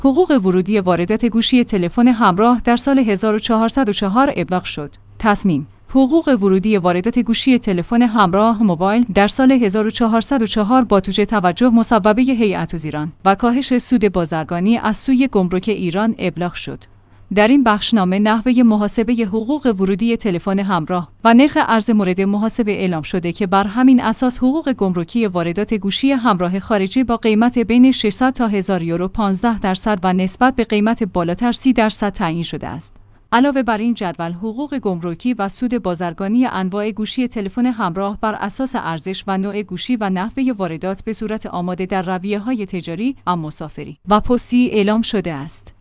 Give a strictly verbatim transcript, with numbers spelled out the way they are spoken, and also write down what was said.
حقوق ورودی واردات گوشی تلفن همراه در سال هزار و چهارصد و چهار ابلاغ شد. تصمیم: حقوق ورودی واردات گوشی تلفن همراه موبایل در سال هزار و چهارصد و چهار با توجه توجه مصوبه هیئت وزیران و کاهش سود بازرگانی از سوی گمرک ایران ابلاغ شد. در این بخشنامه نحوه محاسبه حقوق ورودی تلفن همراه و نرخ ارز مورد محاسبه اعلام شده که بر همین اساس حقوق گمرکی واردات گوشی همراه خارجی با قیمت بین ششصد تا هزار یورو پانزده درصد و نسبت به قیمت بالاتر سی درصد تعیین شده است. علاوه بر این جدول حقوق گمرکی و سود بازرگانی انواع گوشی تلفن همراه بر اساس ارزش و نوع گوشی و نحوه واردات به صورت آماده در رویه‌های تجاری، مسافری و پستی اعلام شده است.